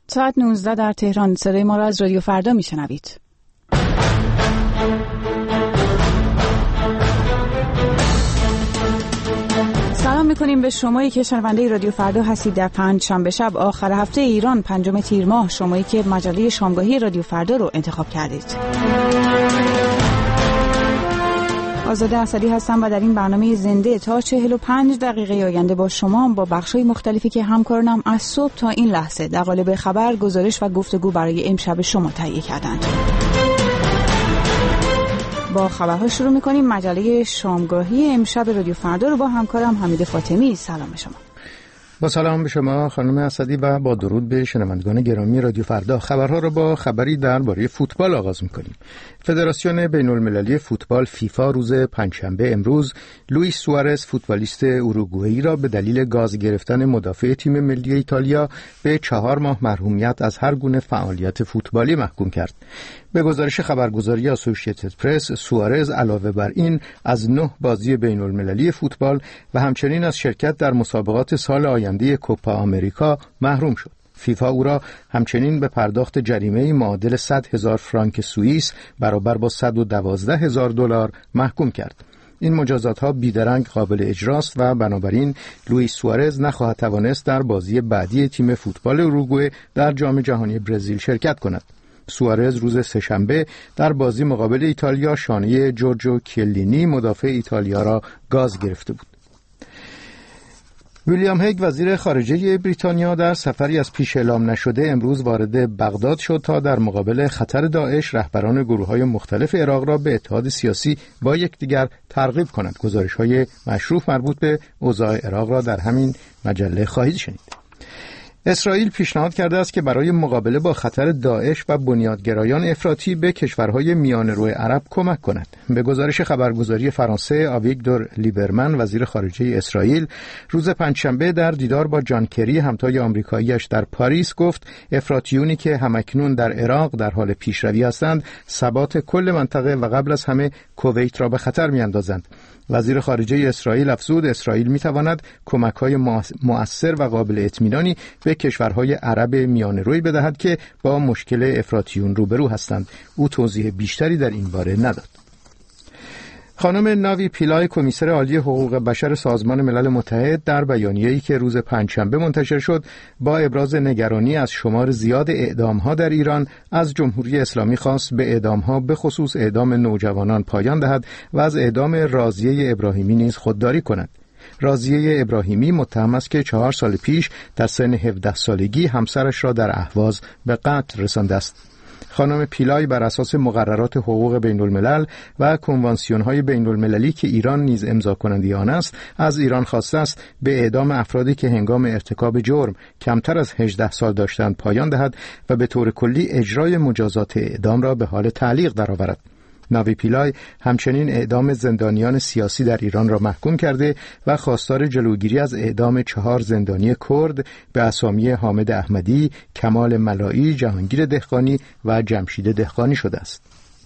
ساعت 19 در تهران. صدای ما را از رادیو فردا میشنوید. سلام میکنیم به شمایی که شنونده رادیو فردا هستید. در پنجشنبه شب آخر هفته ایران 5 تیر ماه، شمایی که مجله شامگاهی رادیو فردا رو انتخاب کردید. آزاده اسدی هستم و در این برنامه زنده تا 45 دقیقه آینده با شما با بخش‌های مختلفی که همکارانم از صبح تا این لحظه در قالب خبر، گزارش و گفتگو برای امشب شما تهیه کردند. با خبرها شروع می‌کنیم. مجله شامگاهی امشب رادیو فردا رو با همکارم حمید فاطمی. سلام شما. با سلام به شما خانم اسدی و با درود به شنوندگان گرامی رادیو فردا. خبرها را با خبری درباره فوتبال آغاز می‌کنیم. فدراسیون بین‌المللی فوتبال فیفا روز پنجشنبه امروز لوئیس سوارز فوتبالیست اوروگوئه‌ای را به دلیل گاز گرفتن مدافع تیم ملی ایتالیا به 4 ماه محرومیت از هر گونه فعالیت فوتبالی محکوم کرد. به گزارش خبرگزاری اسوسییتد پرس، سوارز علاوه بر این از 9 بازی بین‌المللی فوتبال و همچنین از شرکت در مسابقات سال آینده کوپا آمریکا محروم شد. فیفا او را همچنین به پرداخت جریمه‌ای معادل 100,000 فرانک سوئیس برابر با $112,000 محکوم کرد. این مجازات‌ها بیدرنگ قابل اجراست و بنابراین لوئیس سوارز نخواهد توانست در بازی بعدی تیم فوتبال اوروگوئه در جام جهانی برزیل شرکت کند. سوارز روز سه‌شنبه در بازی مقابل ایتالیا شانه جورجو کیلینی مدافع ایتالیا را گاز گرفته بود. ویلیام هیگ وزیر خارجه بریتانیا در سفری از پیش اعلام نشده امروز وارد بغداد شد تا در مقابل خطر داعش رهبران گروه‌های مختلف عراق را به اتحاد سیاسی با یکدیگر ترغیب کند. گزارش‌های مشروف مربوط به اوضاع عراق را در همین مجله خواهید شنید. اسرائیل پیشنهاد کرده است که برای مقابله با خطر داعش و بنیادگرایان افراطی به کشورهای میانه‌رو عرب کمک کند. به گزارش خبرگزاری فرانسه، آویگدور لیبرمن وزیر خارجه اسرائیل روز پنجشنبه در دیدار با جان کری همتای آمریکایی‌اش در پاریس گفت افراطیونی که همکنون در عراق در حال پیشروی هستند ثبات کل منطقه و قبل از همه کویت را به خطر می‌اندازند. وزیر خارجه اسرائیل افزود اسرائیل می‌تواند کمک‌های مؤثر و قابل اطمینانی به کشورهای عرب میانه‌روی بدهد که با مشکل افراطیون روبرو هستند. او توضیح بیشتری در این باره نداد. خانم ناوی پیلای کمیسر عالی حقوق بشر سازمان ملل متحد در بیانیه‌ای که روز پنجشنبه منتشر شد با ابراز نگرانی از شمار زیاد اعدام‌ها در ایران از جمهوری اسلامی خواست به اعدام‌ها به خصوص اعدام نوجوانان پایان دهد و از اعدام راضیه ابراهیمی نیز خودداری کند. راضیه ابراهیمی متهم است که 4 سال پیش در سن 17 سالگی همسرش را در اهواز به قتل رسانده است. خانم پیلای بر اساس مقررات حقوق بین الملل و کنوانسیون‌های بین المللی که ایران نیز امضا کننده آن است، از ایران خواسته است به اعدام افرادی که هنگام ارتکاب جرم کمتر از 18 سال داشتند پایان دهد و به طور کلی اجرای مجازات اعدام را به حال تعلیق درآورد. ناوی پیلای همچنین اعدام زندانیان سیاسی در ایران را محکوم کرده و خواستار جلوگیری از اعدام 4 زندانی کرد به اسامی حامد احمدی، کمال ملایی، جهانگیر دهقانی و جمشید دهقانی شده است.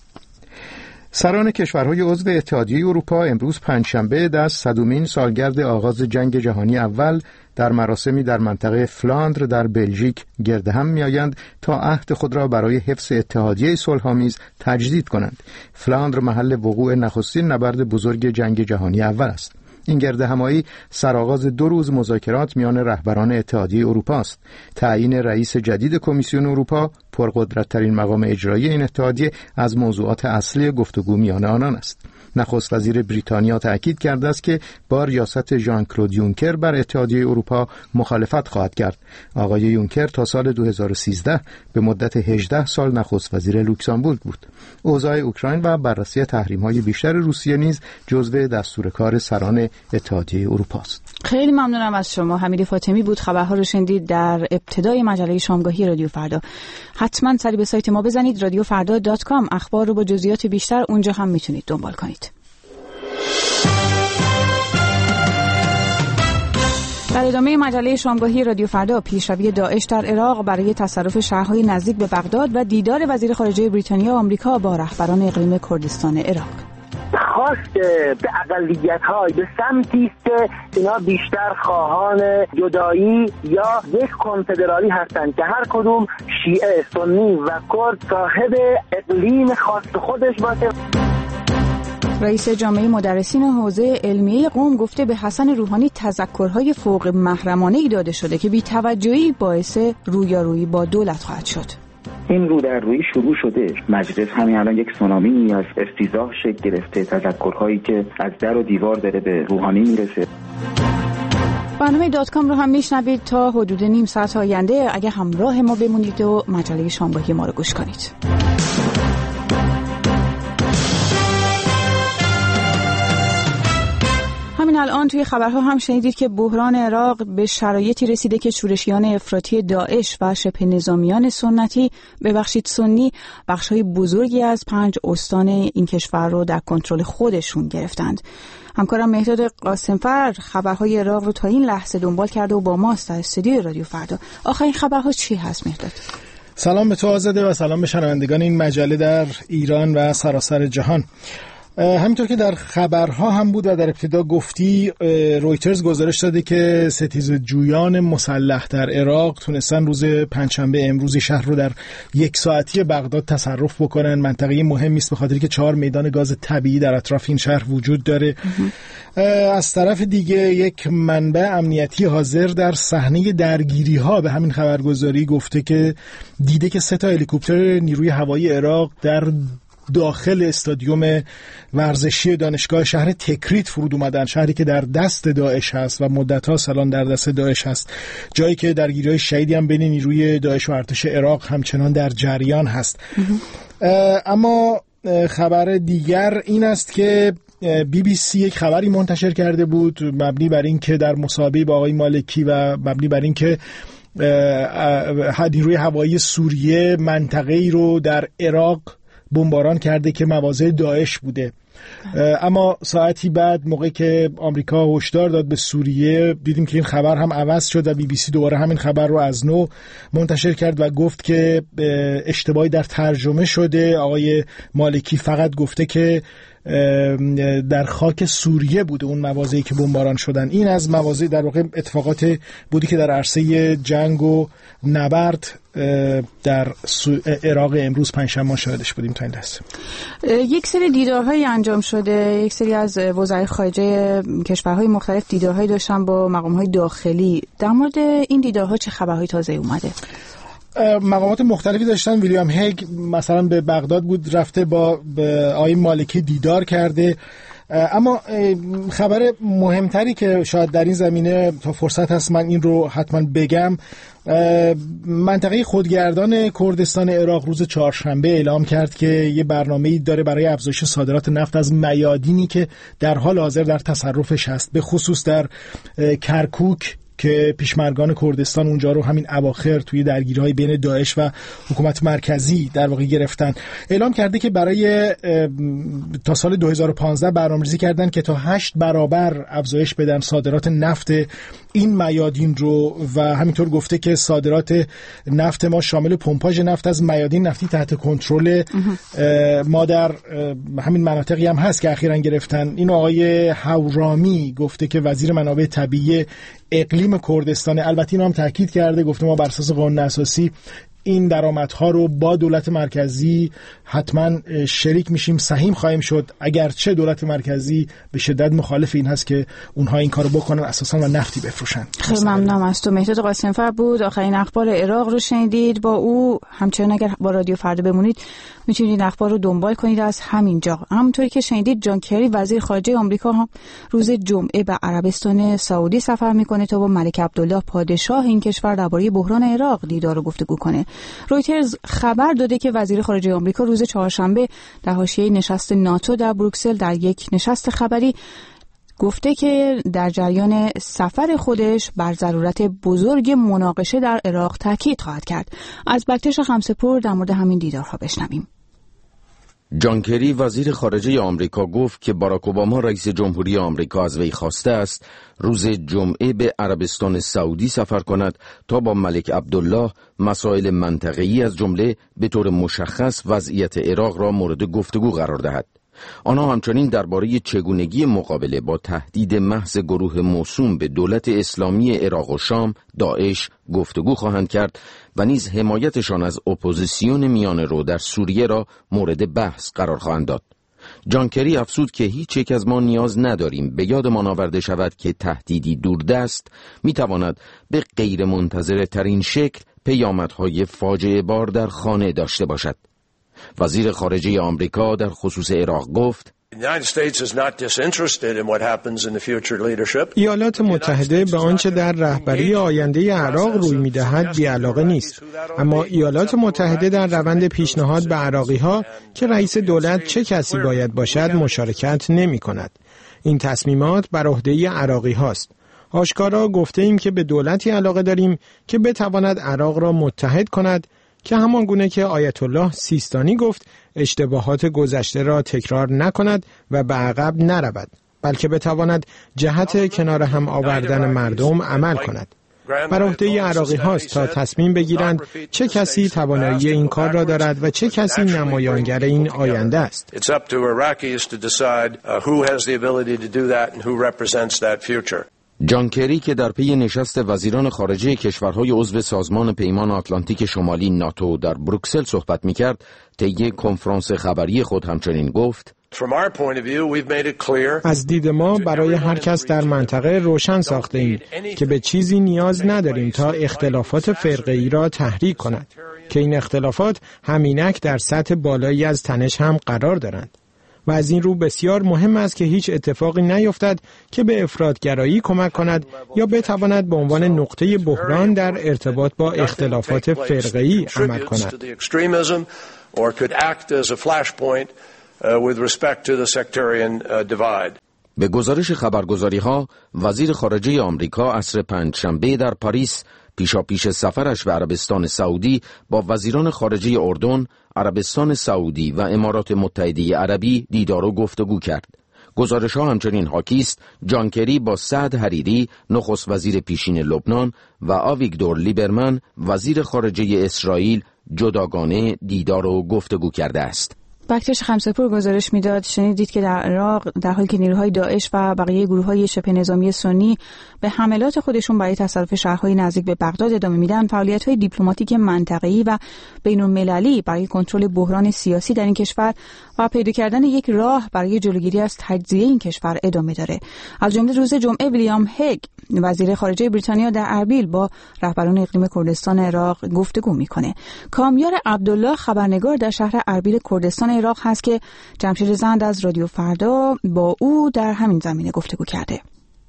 سران کشورهای عضو اتحادیه اروپا امروز پنجشنبه در 100مین سالگرد آغاز جنگ جهانی اول در مراسمی در منطقه فلاندر در بلژیک گرد هم می‌آیند تا عهد خود را برای حفظ اتحادیه صلح‌آمیز تجدید کنند. فلاندر محل وقوع نخستین نبرد بزرگ جنگ جهانی اول است. این گرد همایی سرآغاز 2 روز مذاکرات میان رهبران اتحادیه اروپا است. تعیین رئیس جدید کمیسیون اروپا، پرقدرت‌ترین مقام اجرایی این اتحادیه، از موضوعات اصلی گفتگو میان آنان است. نخست وزیر بریتانیا تأکید کرده است که با ریاست ژان کلود یونکر بر اتحادیه اروپا مخالفت خواهد کرد. آقای یونکر تا سال 2013 به مدت 18 سال نخست وزیر لوکزامبورگ بود. اوضاع اوکراین و بررسی تحریم‌های بیشتر روسیه نیز جزو دستور کار سران اتحادیه اروپا است. خیلی ممنونم از شما. حمید فاطمی بود. خبرها رو شنیدید در ابتدای مجله شامگاهی رادیو فردا. حتما سری به سایت ما بزنید radiofarda.com. اخبار رو با جزئیات بیشتر اونجا هم میتونید دنبال کنید. در ادامه مجله شامگاهی رادیو فردا، پیشروی داعش در عراق برای تصرف شهرهای نزدیک به بغداد و دیدار وزیر خارجه بریتانیا و آمریکا با رهبران اقلیم کردستان عراق. خواست به اقلیت‌ها به سمتی است که اینا بیشتر خواهان جدایی یا یک کنفدرالی هستند که هر کدوم شیعه، سنی و کرد صاحب اقلیم خاص خودش باشه. رئیس جامعه مدرسین حوزه علمیه قم گفته به حسن روحانی تذکرهای فوق محرمانه‌ای داده شده که بی‌توجهی باعث رویارویی با دولت خواهد شد. این رو در روی شروع شده. مجلس همین الان یک سونامی از استیضاح شکل گرفته، تذکرهایی که از در و دیوار داره به روحانی میرسه. برنامه .com رو هم میشنوید تا حدود نیم ساعت آینده. اگه همراه ما بمونید و مجله شامگاهی ما رو گوش کنید. همین الان توی خبرها هم شنیدید که بحران عراق به شرایطی رسیده که شورشیان افراطی داعش و شبه نظامیان سنی بخشای بزرگی از 5 استان این کشور رو در کنترل خودشون گرفتند. همکارم مهداد قاسمفر خبرهای عراق رو تا این لحظه دنبال کرده و با ماست در استودیو رادیو فردا. آخرین خبرها چی هست مهداد؟ سلام به تو آزاده و سلام به شنوندگان این مجله در ایران و سراسر جهان. همینطور که در خبرها هم بود و در ابتدا گفتی، رویترز گزارش داده که ستیزجویان مسلح در عراق تونستن روز پنجشنبه امروز شهر رو در 1 ساعتی بغداد تصرف بکنن. منطقه مهمی است به خاطری که 4 میدان گاز طبیعی در اطراف این شهر وجود داره. از طرف دیگه یک منبع امنیتی حاضر در صحنه درگیری ها به همین خبرگزاری گفته که دیده که 3 هلیکوپتر نیروی هوایی عراق در داخل استادیوم ورزشی دانشگاه شهر تکریت فرود اومدن، شهری که در دست داعش هست و مدت‌ها سالان در دست داعش هست، جایی که درگیری‌های شدیدی هم بین نیروی داعش و ارتش عراق همچنان در جریان هست. اما خبر دیگر این است که BBC یک خبری منتشر کرده بود مبنی بر این که در مصاحبه با آقای مالکی و مبنی بر این که نیروی هوایی سوریه منطقه‌ای رو در عراق بمباران کرده که مواضع داعش بوده. اما ساعتی بعد موقعی که آمریکا هشدار داد به سوریه، دیدیم که این خبر هم عوض شد و BBC دوباره همین خبر رو از نو منتشر کرد و گفت که اشتباهی در ترجمه شده. آقای مالکی فقط گفته که در خاک سوریه بوده اون مواضعی که بمباران شدن. این از مواضع در واقع اتفاقات بودی که در عرصه جنگ و نبرد در عراق امروز پنجشنبه شاهدش بودیم تا این لحظه. یک سری دیدارهای انجام شده، یک سری از وزرای خارجه کشورهای مختلف دیدارهای داشتن با مقامهای داخلی. در مورد این دیدارها چه خبرهای تازه اومده؟ مقامات مختلفی داشتن. ویلیام هیگ مثلا به بغداد بود، رفته با آقای مالکی دیدار کرده. اما خبر مهمتری که شاید در این زمینه تا فرصت هست من این رو حتما بگم، منطقه خودگردان کردستان عراق روز چهارشنبه اعلام کرد که یه برنامه‌ای داره برای افزایش صادرات نفت از میادینی که در حال حاضر در تصرفش هست، به خصوص در کرکوک که پیشمرگان کردستان اونجا رو همین اواخر توی درگیری‌های بین داعش و حکومت مرکزی در واقع گرفتن. اعلام کرده که برای تا سال 2015 برنامه‌ریزی کردن که تا 8 برابر افزایش بدن صادرات نفت این میادین رو و همینطور گفته که صادرات نفت ما شامل پمپاژ نفت از میادین نفتی تحت کنترل ما در همین مناطقی هم هست که اخیراً گرفتن. این آقای هورامی گفته که وزیر منابع طبیعی اقلیم کردستان، البته اینو هم تاکید کرده، گفته ما بر اساس قانون اساسی این درآمدها رو با دولت مرکزی حتما شریک میشیم، سهیم خواهیم شد، اگرچه دولت مرکزی به شدت مخالف این هست که اونها این کارو بکنن اساسا و نفتی بفروشن. خیلی ممنونم از تو. مهداد قاسمفر بود. آخرین اخبار عراق رو شنیدید. با او همچنان اگر با رادیو فردا بمونید میتونید اخبار رو دنبال کنید از همین جا. همونطوری که شنیدید جان کری وزیر خارجه آمریکا هم روز جمعه به عربستان سعودی سفر میکنه تا با ملک عبدالله پادشاه این کشور درباره بحران عراق دیدار و گفتگو کنه. رویترز خبر داده که وزیر خارجه آمریکا روز چهارشنبه در حاشیه نشست ناتو در بروکسل در یک نشست خبری گفته که در جریان سفر خودش بر ضرورت بزرگ مناقشه در عراق تاکید خواهد کرد. از بکتش خمسه‌پور در مورد همین دیدارها بشنویم. جان کری وزیر خارجه آمریکا گفت که باراک اوباما رئیس جمهوری آمریکا از وی خواسته است روز جمعه به عربستان سعودی سفر کند تا با ملک عبدالله مسائل منطقه‌ای از جمله به طور مشخص وضعیت عراق را مورد گفتگو قرار دهد. آنها همچنین درباره چگونگی مقابله با تهدید محض گروه موسوم به دولت اسلامی عراق و شام داعش گفتگو خواهند کرد و نیز حمایتشان از اپوزیسیون میانه رو در سوریه را مورد بحث قرار خواهند داد. جان کری افزود که هیچ یک از ما نیاز نداریم به یادمان آورده شود که تهدیدی دوردست میتواند به غیر منتظره ترین شکل پیامدهای فاجعه بار در خانه داشته باشد. وزیر خارجه آمریکا در خصوص عراق گفت: ایالات متحده به آنچه در رهبری آینده عراق روی می‌دهد بی‌علاقه نیست، اما ایالات متحده در روند پیشنهاد به عراقی‌ها که رئیس دولت چه کسی باید باشد مشارکت نمی‌کند. این تصمیمات بر عهده عراقی‌هاست. آشکارا گفته ایم که به دولتی علاقه داریم که بتواند عراق را متحد کند، که همان گونه که آیت الله سیستانی گفت اشتباهات گذشته را تکرار نکند و به عقب نرود، بلکه بتواند جهت کنار هم آوردن مردم عمل کند. بر عهده عراقی هاست تا تصمیم بگیرند چه کسی توانایی این کار را دارد و چه کسی نمایانگر این آینده است. جان کری که در پی نشست وزیران خارجه کشورهای عضو سازمان پیمان آتلانتیک شمالی ناتو در بروکسل صحبت می‌کرد، طی کنفرانس خبری خود همچنین گفت: از دید ما برای هر کس در منطقه روشن ساخته ایم که به چیزی نیاز نداریم تا اختلافات فرقه‌ای را تحریک کند، که این اختلافات همینک در سطح بالایی از تنش هم قرار دارند. و از این رو بسیار مهم است که هیچ اتفاقی نیفتد که به افراطگرایی کمک کند یا بتواند به عنوان نقطه بحران در ارتباط با اختلافات فرقه‌ای عمل کند. به گزارش خبرگزاری‌ها، وزیر خارجه آمریکا عصر پنجشنبه در پاریس پیشاپیش سفرش به عربستان سعودی با وزیران خارجه اردن، عربستان سعودی و امارات متحده عربی دیدار و گفتگو کرد. گزارش‌ها همچنین حاکی است جان کری با سعد حریری، نخست وزیر پیشین لبنان، و آویگدور لیبرمن، وزیر خارجه اسرائیل، جداگانه دیدار و گفتگو کرده است. بکتش خمسه‌پور گزارش میداد شنیدید که در عراق در حالی که نیروهای داعش و بقیه گروه‌های شبه نظامی سنی به حملات خودشون برای تصرف شهرهای نزدیک به بغداد ادامه میدن، فعالیت‌های دیپلماتیک منطقه‌ای و بین‌المللی برای کنترل بحران سیاسی در این کشور و پیدا کردن یک راه برای جلوگیری از تجزیه این کشور ادامه داره. از جمله روز جمعه ویلیام هگ، وزیر خارجه بریتانیا، در اربیل با رهبران اقلیم کردستان عراق گفتگو میکنه. کامیار عبدالله خبرنگار در شهر اربیل کردستان عراق هست که جمشید زند از رادیو فردا با او در همین زمینه گفتگو کرده.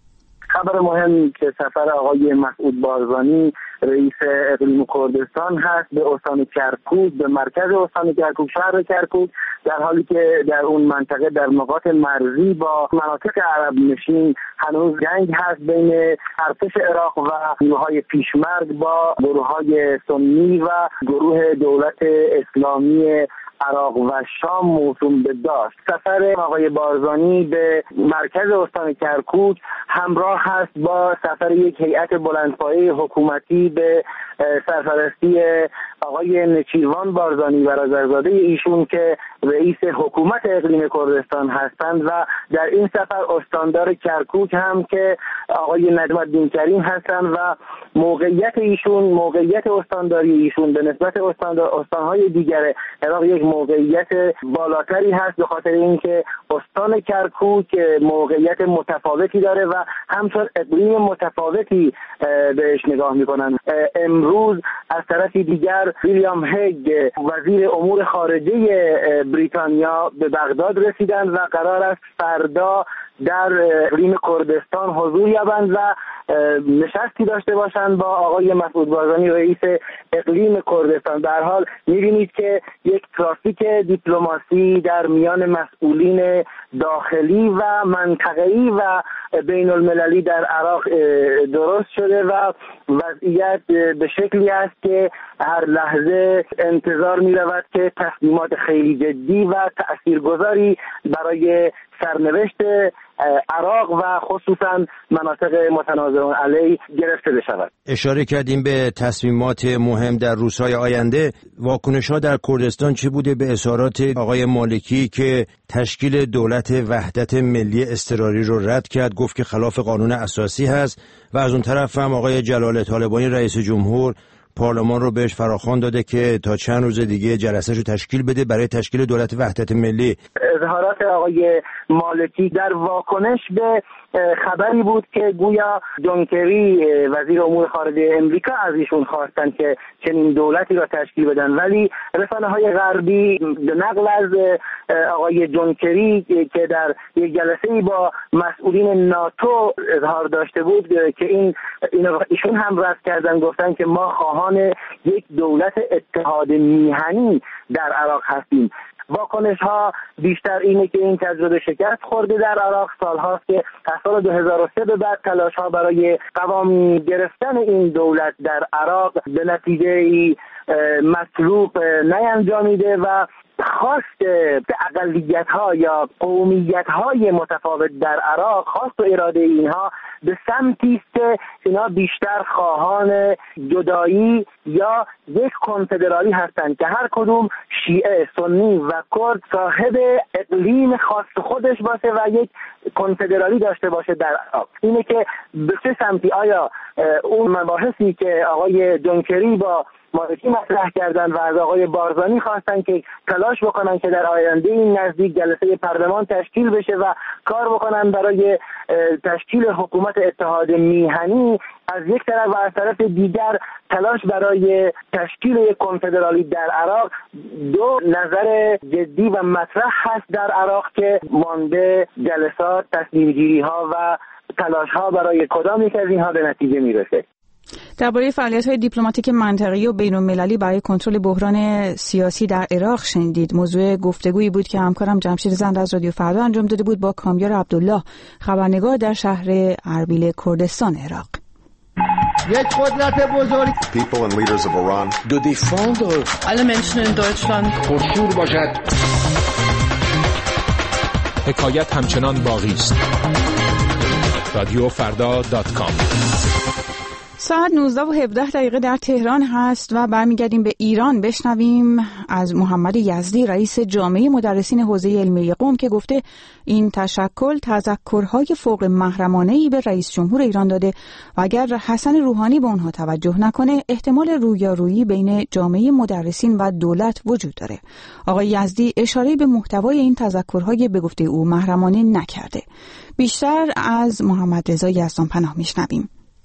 خبر مهم که سفر آقای مسعود بارزانی رئیس اقلیم کردستان هست به استان کرکوک، به مرکز استان کرکوک، شهر کرکوک، در حالی که در اون منطقه در نقاط مرزی با مناطق عرب نشین هنوز جنگ هست بین ارتش عراق و نیروهای پیشمرگ با گروه‌های سنی و گروه دولت اسلامی عراق و شام موسوم به داعش. سفر آقای بارزانی به مرکز استان کرکوک همراه هست با سفر یک هیئت بلندپایه حکومتی به سرپرستی آقای نچیروان بارزانی برادرزاده ایشون که رئیس حکومت اقلیم کردستان هستند و در این سفر استاندار کرکوک هم که آقای نجم‌الدین کریم هستند و موقعیت ایشون، موقعیت استانداری ایشون به نسبت استانهای دیگر عراق یک موقعیت بالاتری هست، به خاطر اینکه استان کرکوک موقعیت متفاوتی داره و همچنین اقلیم متفاوتی بهش نگاه میکنن. امروز از طرفی دیگر ویلیام هگ وزیر امور خارجه بریتانیا به بغداد رسیدند و قرار است فردا در اقلیم کردستان حضور یابند و نشستی داشته باشند با آقای مسعود بارزانی رئیس اقلیم کردستان. در حال می‌بینید که یک ترافیک دیپلماسی در میان مسئولین داخلی و منطقه‌ای و بین المللی در عراق درست شده و وضعیت به شکلی است که هر لحظه انتظار می رود که تصمیمات خیلی جدی و تأثیرگذاری برای سرنوشت عراق و خصوصا مناطق متنازع علیه گرفته بشود. اشاره کردیم به تصمیمات مهم در روزهای آینده. واکنش‌ها در کردستان چه بوده به اظهارات آقای مالکی که تشکیل دولت وحدت ملی اضطراری رو رد کرد، گفت که خلاف قانون اساسی هست، و از اون طرف هم آقای جلال طالبانی رئیس جمهور پارلمان رو بهش فراخوان داده که تا چند روز دیگه جلسه‌شو تشکیل بده برای تشکیل دولت وحدت ملی. اظهارات آقای مالکی در واکنش به خبری بود که گویا جان کری وزیر امور خارجه امریکا از ایشون خواستن که چنین دولتی را تشکیل بدن، ولی رسانه‌های غربی به نقل از آقای جان کری که در یک جلسه‌ای با مسئولین ناتو اظهار داشته بود که ایشون هم رد کردن، گفتن که ما خواهان یک دولت اتحاد میهنی در عراق هستیم. واکنش ها بیشتر اینه که این تجربه شکست خورده در عراق. سالهاست که از سال 2003 به بعد تلاش ها برای قوام گرفتن این دولت در عراق به نتیجه مطلوب نینجامیده و خواست اقلیت ها یا قومیت های متفاوت در عراق، خواست و اراده اینها به سمتی است که اینا بیشتر خواهان جدایی یا یک کنفدرالی هستند که هر کدوم شیعه، سنی و کرد صاحب اقلیم خاص خودش باشه و یک کنفدرالی داشته باشه در عراق. اینه که به چه سمتی، آیا اون مباحثی که آقای جان کری با مالکی مطرح کردن و از آقای بارزانی خواستن که تلاش بکنن که در آینده این نزدیک جلسه پارلمان تشکیل بشه و کار بکنن برای تشکیل حکومت اتحاد میهنی از یک طرف، و از طرف دیگر تلاش برای تشکیل یک کنفدرالی در عراق، دو نظر جدی و مطرح هست در عراق که مانده جلسات، تصمیم گیری ها و تلاش ها برای کدام یک از اینها به نتیجه میرسه. درباره فعالیت‌های دیپلماتیک منطقه‌ای و بین‌المللی برای کنترل بحران سیاسی در عراق شنیدید. موضوع گفتگویی بود که همکارم جمشید زنده از رادیو فردا انجام داده بود با کامیار عبدالله، خبرنگار در شهر اربیل کردستان عراق. یک قدرت بزرگ. People and leaders of Iran. Do they follow alle Menschen in Deutschland پرشور باشد. حکایت همچنان باقی است. radioffarda.com. ساعت 19:17 در تهران هست و برمیگردیم به ایران. بشنویم از محمد یزدی، رئیس جامعه مدرسین حوزه علمیه قم، که گفته این تشکل تذکرهای فوق محرمانه‌ای به رئیس جمهور ایران داده و اگر حسن روحانی به اونها توجه نکنه احتمال رویارویی بین جامعه مدرسین و دولت وجود داره. آقای یزدی اشاره به محتوای این تذکرهای به گفته او محرمانه نکرده. بیشتر از محمد رضا یزدانپناه میشنویم.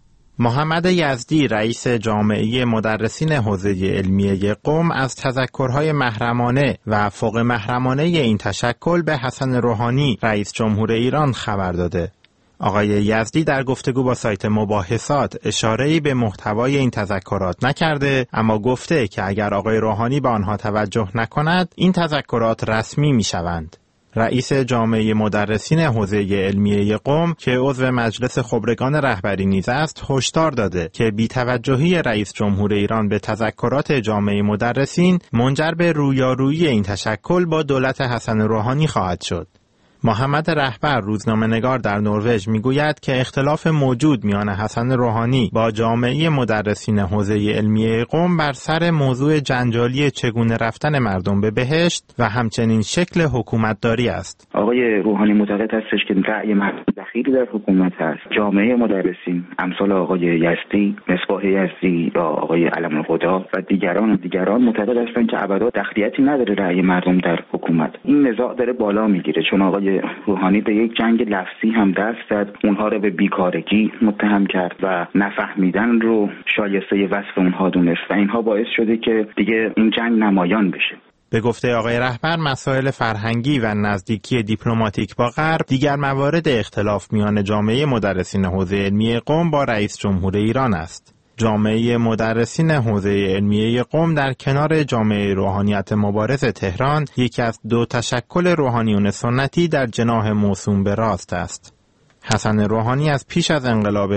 محمد یزدی، رئیس جامعه مدرسین حوزه علمیه قم، از تذکرهای محرمانه و فوق محرمانه این تشکل به حسن روحانی، رئیس جمهور ایران، خبر داده. آقای یزدی در گفتگو با سایت مباحثات اشاره‌ای به محتوای این تذکرات نکرده، اما گفته که اگر آقای روحانی به آنها توجه نکند این تذکرات رسمی می‌شوند. رئیس جامعه مدرسین حوزه علمیه قم که عضو مجلس خبرگان رهبری نیز است، هشدار داده که بی‌توجهی رئیس جمهور ایران به تذکرات جامعه مدرسین منجر به رویارویی این تشکل با دولت حسن روحانی خواهد شد. محمد رهبر، روزنامه‌نگار در نروژ، میگوید که اختلاف موجود میان حسن روحانی با جامعه مدرسین حوزه علمیه قم بر سر موضوع جنجالی چگونه رفتن مردم به بهشت و همچنین شکل حکومتداری است. آقای روحانی معتقد هستش که رأی مردم دخیلی در حکومت هست. جامعه مدرسین امثال آقای یزدی، مصباح یزدی یا آقای علم الهدی و دیگران معتقد هستند که ابدا دخیلیتی نداره رأی مردم در حکومت. این نزاع داره بالا میگیره چون آقای روحانی به یک جنگ لفظی هم دست زد، اونها رو به بیکارگی متهم کرد و نفهمیدن رو شایسته وصف اونها دونست و اینها باعث شده که دیگه این جنگ نمایان بشه. به گفته آقای رهبر، مسائل فرهنگی و نزدیکی دیپلماتیک با غرب دیگر موارد اختلاف میان جامعه مدرسین حوزه علمیه قم با رئیس جمهور ایران است. جامعه مدرسین حوزه علمیه قم در کنار جامعه روحانیت مبارز تهران یکی از دو تشکل روحانیون سنتی در جناح موسوم به راست است. حسن روحانی از پیش از انقلاب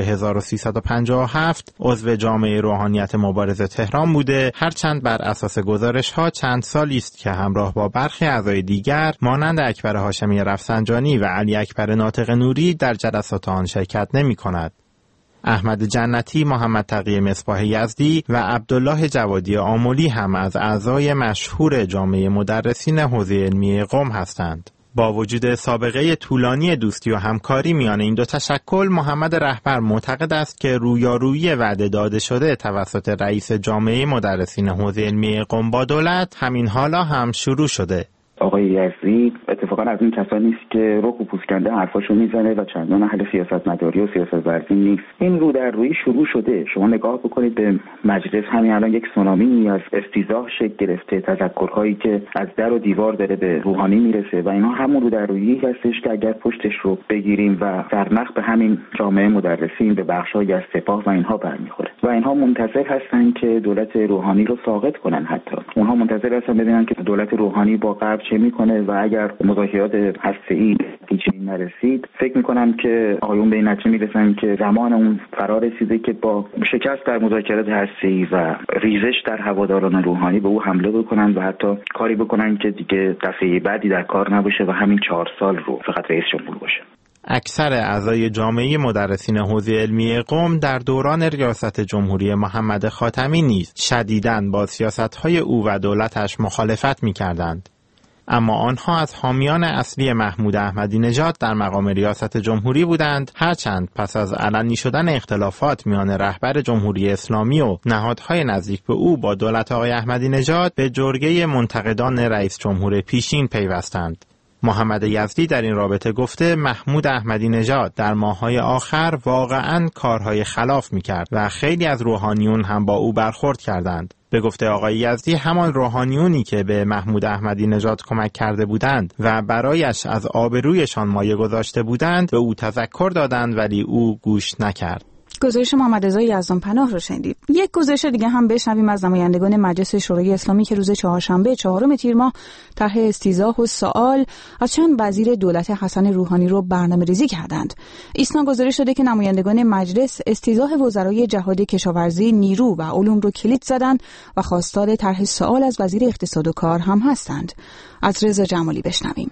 1357 عضو جامعه روحانیت مبارز تهران بوده، هرچند بر اساس گزارش‌ها چند سالی است که همراه با برخی اعضای دیگر مانند اکبر هاشمی رفسنجانی و علی اکبر ناطق نوری در جلسات آن شرکت نمی‌کند. احمد جنتی، محمد تقی مصباح یزدی و عبدالله جوادی آملی هم از اعضای مشهور جامعه مدرسین حوزه علمی قم هستند. با وجود سابقه طولانی دوستی و همکاری میان این دو تشکل، محمد رهبر معتقد است که رویارویی وعده داده شده توسط رئیس جامعه مدرسین حوزه علمی قم با دولت همین حالا هم شروع شده. آقای یزدی اتفاقا از این کسانی است که رک و پوسکنده حرفاشو میزنه و چندان اهل سیاستمداری و سیاست‌ورزی نیست. این رو در روی شروع شده. شما نگاه بکنید به مجلس، همین الان یک سونامی از استیضاح شکل گرفته، تذکرهایی که از در و دیوار داره به روحانی میرسه و اینها همون رو در رویی هستش که اگر پشتش رو بگیریم و در نقد به همین جامعه مدرسین به بخشای از سپاه و اینها برمیخوره و اینها منتظر هستن که دولت روحانی رو ساقط کنن. حتی اونها منتظر هستن ببینن که دولت روحانی با غرب چه میکنه و اگر مذاکرات هسته‌ای هیچی نرسید، فکر میکنم که آقایون به این نتیجه میرسن که زمان اون فرا رسیده که با شکست در مذاکرات هسته‌ای و ریزش در هواداران روحانی به او حمله بکنن و حتی کاری بکنن که دیگه دفعه بعدی در کار نباشه و همین 4 سال رو فقط رئیس جمهور باشه. اکثر اعضای جامعه مدرسین حوزه علمی قم در دوران ریاست جمهوری محمد خاتمی نیز شدیداً با سیاست‌های او و دولتش مخالفت می‌کردند. اما آنها از حامیان اصلی محمود احمدی نژاد در مقام ریاست جمهوری بودند، هرچند پس از علنی شدن اختلافات میان رهبر جمهوری اسلامی و نهادهای نزدیک به او با دولت آقای احمدی نژاد به جرگه منتقدان رئیس جمهور پیشین پیوستند. محمد یزدی در این رابطه گفته محمود احمدی نژاد در ماه‌های آخر واقعاً کارهای خلاف می‌کرد و خیلی از روحانیون هم با او برخورد کردند. به گفته آقای یزدی همان روحانیونی که به محمود احمدی نژاد کمک کرده بودند و برایش از آبرویشان مایه گذاشته بودند به او تذکر دادند، ولی او گوش نکرد. گزارش محمد رضا یزدانپناه رو شنیدید. یک گزارش دیگه هم بشنویم از نمایندگان مجلس شورای اسلامی که روز چهارشنبه 4 تیر ماه طرح استیضاح و سوال از چند وزیر دولت حسن روحانی رو برنامه‌ریزی کردند. ایسنا گزارش داده که نمایندگان مجلس استیضاح وزرای جهاد کشاورزی، نیرو و علوم رو کلید زدند و خواستار طرح سوال از وزیر اقتصاد و کار هم هستند. از رضا جمالی بشنویم.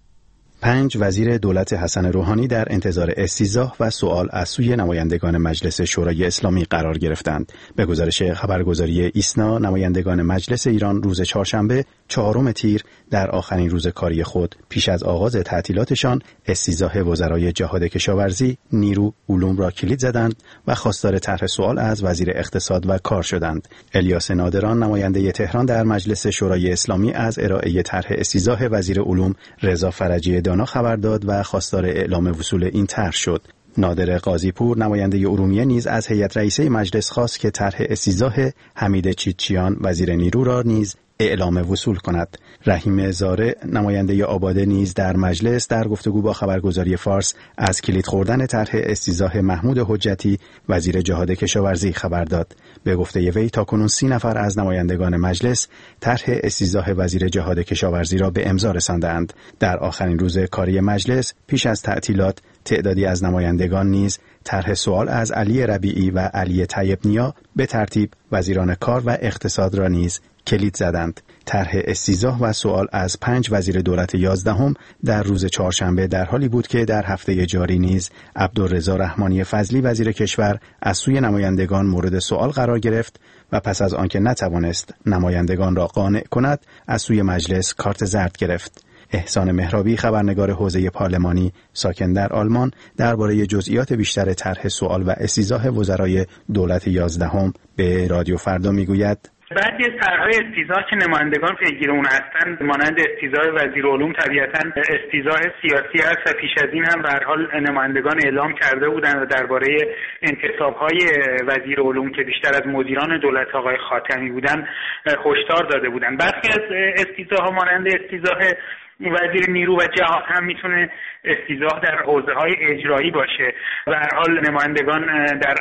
5 وزیر دولت حسن روحانی در انتظار استیضاح و سوال از سوی نمایندگان مجلس شورای اسلامی قرار گرفتند. به گزارش خبرگزاری ایسنا، نمایندگان مجلس ایران روز چهارشنبه 4 تیر در آخرین روز کاری خود پیش از آغاز تعطیلاتشان استیضاح وزرای جهاد کشاورزی، نیرو، علوم را کلید زدند و خواستار طرح سوال از وزیر اقتصاد و کار شدند. الیاس نادران، نماینده تهران در مجلس شورای اسلامی، از ارائه طرح استیضاح وزیر علوم رضا فرجی دانا خبر داد و خواستار اعلام وصول این طرح شد. نادر قاضی‌پور، نماینده ارومیه، نیز از هیئت رئیسه مجلس خواست که طرح استیضاح حمید چیتچیان وزیر نیرو را نیز اعلام وصول کند. رحیم زاره، نماینده آباده، نیز در مجلس در گفتگو با خبرگزاری فارس از کلید خوردن طرح استیضاح محمود حجتی وزیر جهاد کشاورزی خبر داد. به گفته وی تاکنون 30 نفر از نمایندگان مجلس طرح استیضاح وزیر جهاد کشاورزی را به امضا رساندند. در آخرین روز کاری مجلس پیش از تعطیلات تعدادی از نمایندگان نیز طرح سوال از علی ربیعی و علی طیب نیا به ترتیب وزیران کار و اقتصاد را نیز کلید زدند. طرح استیضاح و سوال از 5 وزیر دولت 11 در روز چهارشنبه در حالی بود که در هفته جاری نیز عبدالرضا رحمانی فضلی وزیر کشور از سوی نمایندگان مورد سوال قرار گرفت و پس از آنکه نتوانست نمایندگان را قانع کند از سوی مجلس کارت زرد گرفت. احسان مهرابی، خبرنگار حوزه پارلمانی ساکن در آلمان، درباره جزئیات بیشتر طرح سوال و استیضاح وزرای دولت 11 به رادیو فردا میگوید: بعضی از طرح‌های استیضاح که نمایندگان پیگیر اون هستند، مانند استیضاح وزیر علوم، طبیعتاً استیضاح سیاسی است و پیش از این هم به هر حال نمایندگان اعلام کرده بودند و درباره انتصاب‌های وزیر علوم که بیشتر از مدیران دولت آقای خاتمی بودند هشدار داده بودند. برخی از استیضاح‌ها مانند استیضاح وزیر نیرو و جهاد هم میتونه استیضاح در حوزه‌های اجرایی باشه و هر حال نمایندگان در 7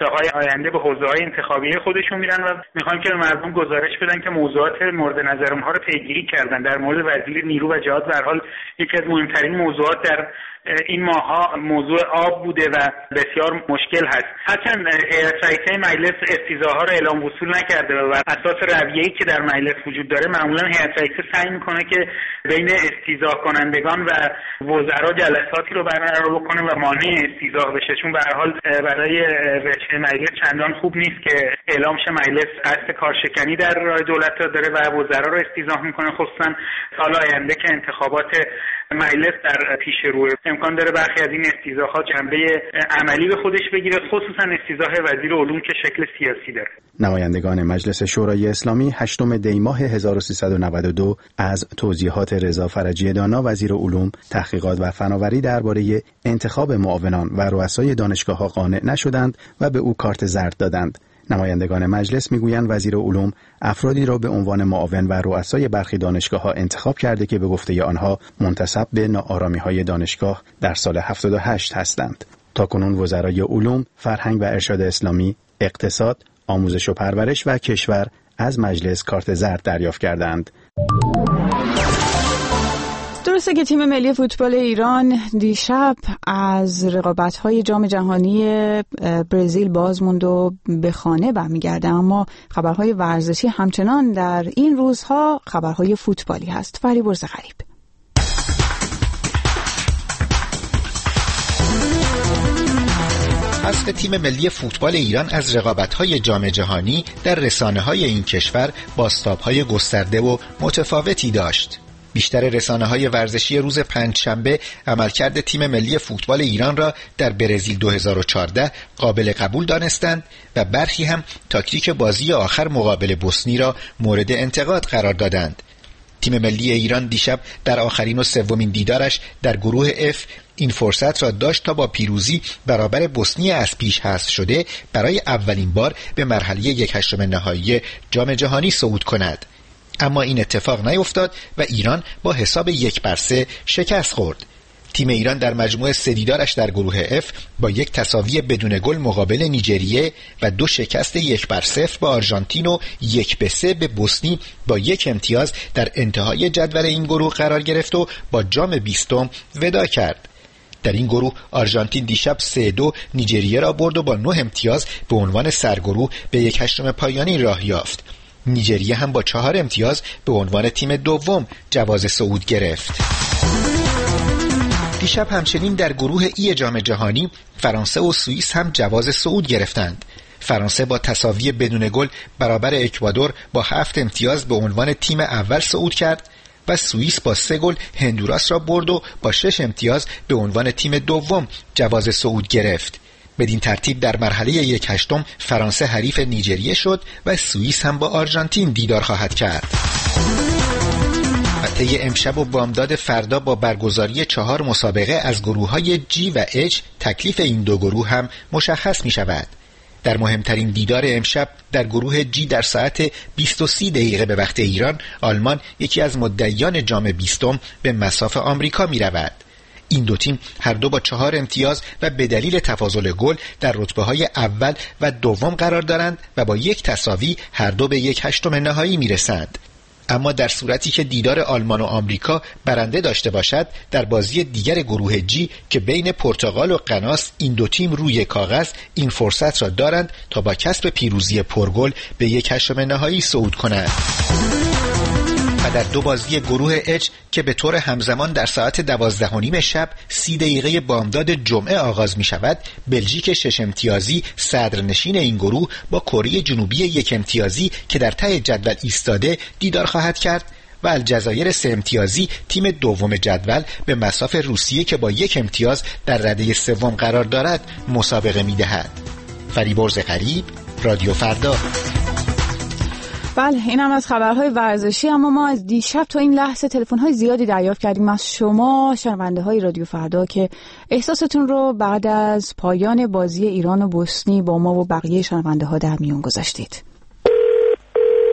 هفته‌های آینده به حوزه‌های انتخابی خودشون میرن و میخوان که به مردم گزارش بدن که موضوعات مورد نظر اونها رو پیگیری کردن. در مورد وزیر نیرو و جهاد به هر حال یکی از مهمترین موضوعات در این ماها موضوع آب بوده و بسیار مشکل هست. هرچند هیئت رئیسه مجلس استیضاح‌ها را اعلام وصول نکرده و بر اساس رویه‌ای که در مجلس وجود داره معمولا هیئت رئیسه سعی میکنه که بین استیضاح کنندگان و وزرا جلساتی رو برقرار بکنه و مانع استیضاح بشه، چون به هر حال برای رئیس مجلس چندان خوب نیست که اعلام شه مجلس قصد کارشکنی در راه دولت را داره و وزرا رو استیضاح میکنه، خصوصا سال آینده که انتخابات مجلس در پیش روه. امکان داره برخی از این استیضاحات جنبه عملی به خودش بگیره، خصوصا استیضاح وزیر علوم که شکل سیاسی داره. نمایندگان مجلس شورای اسلامی 8 دی ماه 1392 از توضیحات رضا فرجی دانا وزیر علوم، تحقیقات و فناوری درباره انتخاب معاونان و رؤسای دانشگاه‌ها قانع نشدند و به او کارت زرد دادند. نمایندگان مجلس میگویند وزیر علوم افرادی را به عنوان معاون و رؤسای برخی دانشگاه‌ها انتخاب کرده که به گفته آنها منتسب به ناآرامی‌های دانشگاه در سال 78 هستند. تاکنون وزرای علوم، فرهنگ و ارشاد اسلامی، اقتصاد، آموزش و پرورش و کشور از مجلس کارت زرد دریافت کردند. درسته که تیم ملی فوتبال ایران دیشب از رقابت‌های جام جهانی برزیل باز موند و به خانه برمیگرده، اما خبرهای ورزشی همچنان در این روزها خبرهای فوتبالی هست. فریبرز غریب. حذف تیم ملی فوتبال ایران از رقابت‌های جام جهانی در رسانه‌های این کشور بازتاب‌های گسترده و متفاوتی داشت. بیشتر رسانه‌های ورزشی روز پنجشنبه عملکرد تیم ملی فوتبال ایران را در برزیل 2014 قابل قبول دانستند و برخی هم تاکتیک بازی آخر مقابل بوسنی را مورد انتقاد قرار دادند. تیم ملی ایران دیشب در آخرین و سومین دیدارش در گروه F این فرصت را داشت تا با پیروزی برابر بوسنی از پیش حذف شده برای اولین بار به مرحله 1/8 نهایی جام جهانی صعود کند. اما این اتفاق نیفتاد و ایران با حساب 1-3 شکست خورد. تیم ایران در مجموع 3 دیدارش در گروه F با 1 تساوی بدون گل مقابل نیجریه و 2 شکست 1-0 با آرژانتین و 1-3 به بوسنی با 1 امتیاز در انتهای جدول این گروه قرار گرفت و با جام 20 وداع کرد. در این گروه آرژانتین دیشب 3-2 نیجریه را برد و با 9 امتیاز به عنوان سرگروه به 1/8 پایانی راه یافت. نیجریه هم با 4 امتیاز به عنوان تیم دوم جواز صعود گرفت. دیشب همچنین در گروه ای جام جهانی فرانسه و سوئیس هم جواز صعود گرفتند. فرانسه با تساوی بدون گل برابر اکوادور با 7 امتیاز به عنوان تیم اول صعود کرد و سوئیس با 3 گل هندوراس را برد و با 6 امتیاز به عنوان تیم دوم جواز صعود گرفت. بدین ترتیب در مرحله 1/8 فرانسه حریف نیجریه شد و سوئیس هم با آرژانتین دیدار خواهد کرد. طی امشب و بامداد فردا با برگزاری 4 مسابقه از گروه‌های G و H تکلیف این دو گروه هم مشخص می شود. در مهمترین دیدار امشب در گروه G در ساعت 20:30 به وقت ایران، آلمان یکی از مدعیان جام 20 به مصاف آمریکا می رود. این دو تیم هر دو با 4 امتیاز و به دلیل تفاضل گل در رتبه‌های اول و دوم قرار دارند و با 1 تساوی هر دو به 1/8 نهایی می رسند. اما در صورتی که دیدار آلمان و آمریکا برنده داشته باشد، در بازی دیگر گروه G که بین پرتغال و غناست، این دو تیم روی کاغذ این فرصت را دارند تا با کسب پیروزی پرگل به 1/8 نهایی صعود کنند. و در 2 بازی گروه H که به طور همزمان در ساعت 12:30 شب 30 بامداد جمعه آغاز می شود، بلژیک 6 امتیازی صدرنشین این گروه با کره جنوبی 1 امتیازی که در ته جدول ایستاده دیدار خواهد کرد و الجزایر 3 امتیازی تیم دوم جدول به مصاف روسیه که با 1 امتیاز در رده سوم قرار دارد مسابقه می دهد. فریبرز غریب، رادیو فردا. بله، این هم از خبرهای ورزشی. اما ما از دیشب تا این لحظه تلفن‌های زیادی دریافت کردیم از شما شنونده‌های رادیو فردا که احساستون رو بعد از پایان بازی ایران و بوسنی با ما و بقیه شنونده‌ها در میون گذاشتید.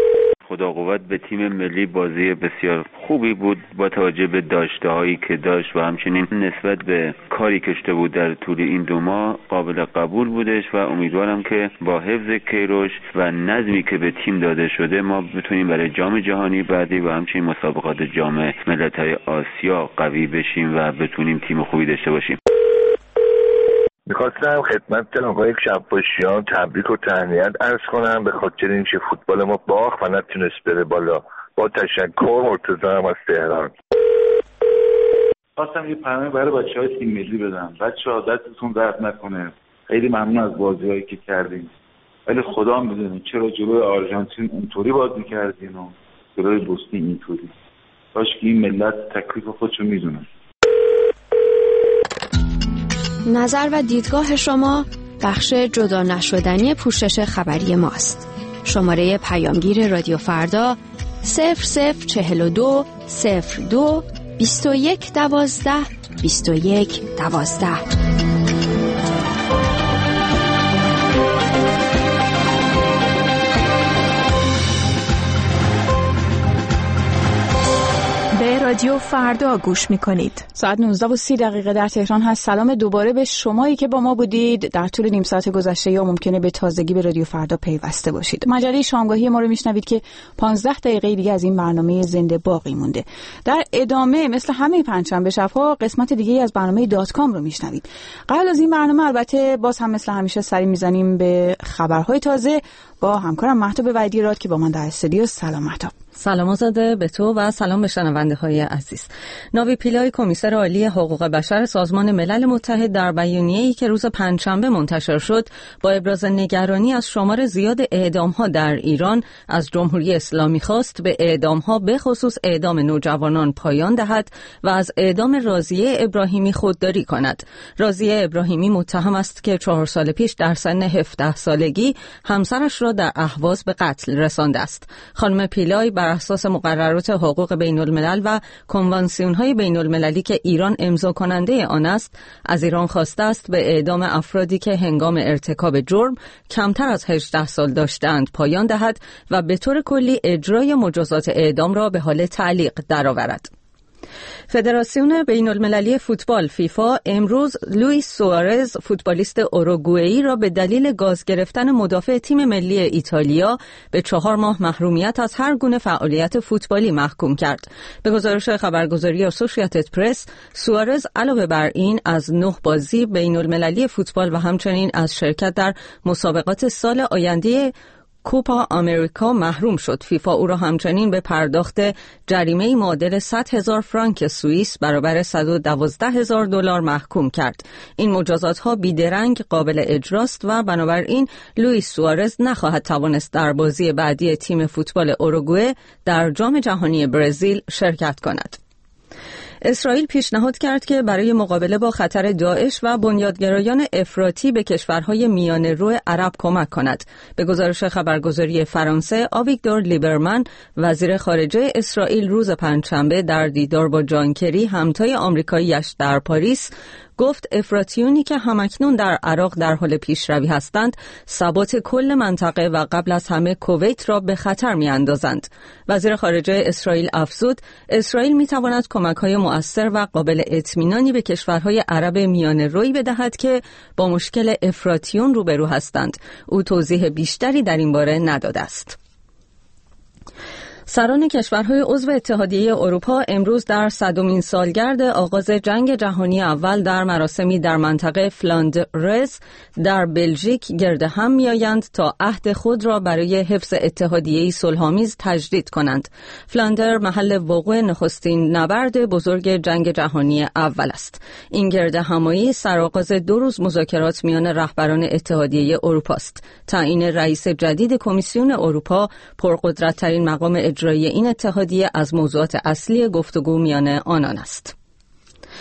خدا قوت به تیم ملی بازی بسیار خوبی بود با توجه به داشته‌هایی که داشت و همچنین نسبت به کاری کشته بود در طول این 2 ماه قابل قبول بودش و امیدوارم که با حفظ کیروش و نظمی که به تیم داده شده ما بتونیم برای جام جهانی بعدی و همچنین مسابقات جام ملت‌های آسیا قوی بشیم و بتونیم تیم خوبی داشته باشیم. میخواستم خدمت آقای شباشیان تبریک و تهنیت عرض کنم به خاطر اینکه فوتبال ما باخت و نتونست بره بالا. با تشکر. مرتضی هم از تهران. خواستم یه پیام برای بچه‌های تیم ملی بدم. بچه‌ها دستتون درد نکنه. خیلی ممنون از بازیایی که کردین. ولی خدا میدونه چرا جلوی آرژانتین اونطوری بازی کردین و جلوی بوسنی اینطوری. کاش که این ملت تکلیف خودشو میدونه. نظر و دیدگاه شما بخش جدا نشدنی پوشش خبری ماست. شماره پیامگیر رادیو فردا 0042 02 21 12 21 12. به رادیو فردا گوش میکنید. ساعت 19:30 در تهران هست. سلام دوباره به شمایی که با ما بودید در طول نیم ساعت گذشته یا ممکنه به تازگی به رادیو فردا پیوسته باشید. مجله شامگاهی ما رو میشنوید که 15 دقیقه دیگه از این برنامه زنده باقی مونده. در ادامه مثل همه پنجشنبه شب‌ها قسمت دیگه از برنامه .com رو میشنوید. قبل از این برنامه البته باز هم مثل همیشه سری میزنیم به خبرهای تازه با همکارم مهتاب ویدیراد که با من در استودیو. سلام مهتاب. سلام آزاده به تو و سلام به شنونده‌های عزیز. ناوی پیلای کمیسر عالی حقوق بشر سازمان ملل متحد در بیانیه‌ای که روز پنجشنبه منتشر شد با ابراز نگرانی از شمار زیاد اعدام‌ها در ایران از جمهوری اسلامی خواست به اعدام‌ها به خصوص اعدام نوجوانان پایان دهد و از اعدام راضیه ابراهیمی خودداری کند. راضیه ابراهیمی متهم است که 4 سال پیش در سن 17 سالگی همسرش را در اهواز به قتل رسانده است. خانم پیلای بر اساس مقررات حقوق بین الملل و کنوانسیون‌های بین المللی که ایران امضا کننده آن است، از ایران خواسته است به اعدام افرادی که هنگام ارتکاب جرم کمتر از 18 سال داشتند پایان دهد و به طور کلی اجرای مجازات اعدام را به حال تعلیق درآورد. فدراسیون بین المللی فوتبال فیفا امروز لوئیس سوارز فوتبالیست اوروگوئه‌ای را به دلیل گاز گرفتن مدافع تیم ملی ایتالیا به 4 ماه محرومیت از هر گونه فعالیت فوتبالی محکوم کرد. به گزارش خبرگزاری اسوسییتد پرس، سوارز علاوه بر این از 9 بازی بین المللی فوتبال و همچنین از شرکت در مسابقات سال آینده کوپا آمریکا محروم شد. فیفا او را همچنین به پرداخت جریمه معادل 100,000 فرانک سوئیس برابر $112,000 محکوم کرد. این مجازات ها بیدرنگ قابل اجراست و بنابراین لوئیس سوارز نخواهد توانست در بازی بعدی تیم فوتبال اوروگوئه در جام جهانی برزیل شرکت کند. اسرائیل پیشنهاد کرد که برای مقابله با خطر داعش و بنیادگرایان افراطی به کشورهای میانه‌رو عرب کمک کند. به گزارش خبرگزاری فرانسه، آویگدور لیبرمن وزیر خارجه اسرائیل روز پنجشنبه در دیدار با جان کری همتای آمریکایی‌اش در پاریس گفت افراطیونی که همکنون در عراق در حال پیشروی هستند ثبات کل منطقه و قبل از همه کویت را به خطر می‌اندازند. وزیر خارجه اسرائیل افزود اسرائیل می‌تواند کمک‌های مؤثر و قابل اطمینانی به کشورهای عرب میانه‌رویی بدهد که با مشکل افراطیون روبرو هستند. او توضیح بیشتری در این باره نداده است. سران کشورهای عضو اتحادیه اروپا امروز در 100مین سالگرد آغاز جنگ جهانی اول در مراسمی در منطقه فلاندرز در بلژیک گرد هم می‌آیند تا عهد خود را برای حفظ اتحادیه‌ای صلح‌آمیز تجدید کنند. فلاندر محل وقوع نخستین نبرد بزرگ جنگ جهانی اول است. این گرد همایی سرآغاز 2 روز مذاکرات میان رهبران اتحادیه اروپا است. تعیین رئیس جدید کمیسیون اروپا پرقدرت‌ترین مقام اجرایی این اتحادیه از موضوعات اصلی گفتگو میان آنان است.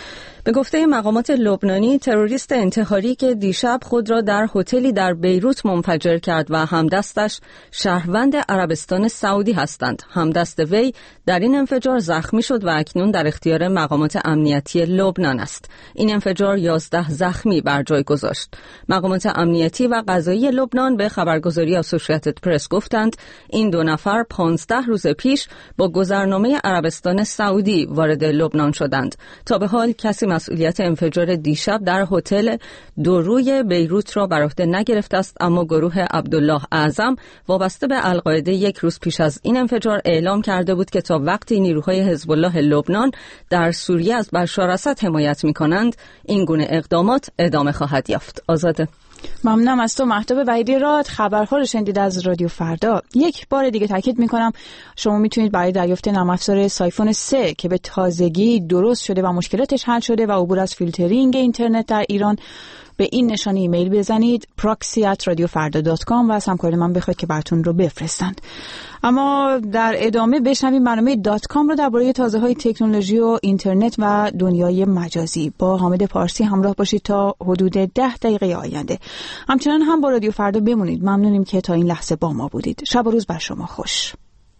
به گفته مقامات لبنانی، تروریست انتحاری که دیشب خود را در هتلی در بیروت منفجر کرد و همدستش شهروند عربستان سعودی هستند. همدست وی در این انفجار زخمی شد و اکنون در اختیار مقامات امنیتی لبنان است. این انفجار 11 زخمی بر جای گذاشت. مقامات امنیتی و قضایی لبنان به خبرگزاری اسوسییتد پرس گفتند این دو نفر 15 روز پیش با گذرنامه عربستان سعودی وارد لبنان شدند. تا به حال کسی مسئولیت انفجار دیشب در هتل دوروی بیروت را بر عهده نگرفته است، اما گروه عبدالله اعظم وابسته به القاعده یک روز پیش از این انفجار اعلام کرده بود که تا وقتی نیروهای حزب الله لبنان در سوریه از بشار اسد حمایت می‌کنند این گونه اقدامات ادامه خواهد یافت. آزاده. ممنونم از تو مهتاب وحیدی راد. خبرها رو شنیدید از رادیو فردا. یک بار دیگه تاکید میکنم شما میتونید برای دریافت نرم افزار سایفون 3 که به تازگی درست شده و مشکلاتش حل شده و عبور از فیلترینگ اینترنت در ایران به این نشانی ایمیل بزنید proxy@radiofarda.com و از همکاران من بخواید که براتون رو بفرستند. اما در ادامه بشنویم برنامه .com رو درباره تازه‌های تکنولوژی و اینترنت و دنیای مجازی. با حامد پارسی همراه باشید تا حدود 10 دقیقه آینده. همچنان هم با رادیو فردا بمونید. ممنونیم که تا این لحظه با ما بودید. شب و روز بر شما خوش.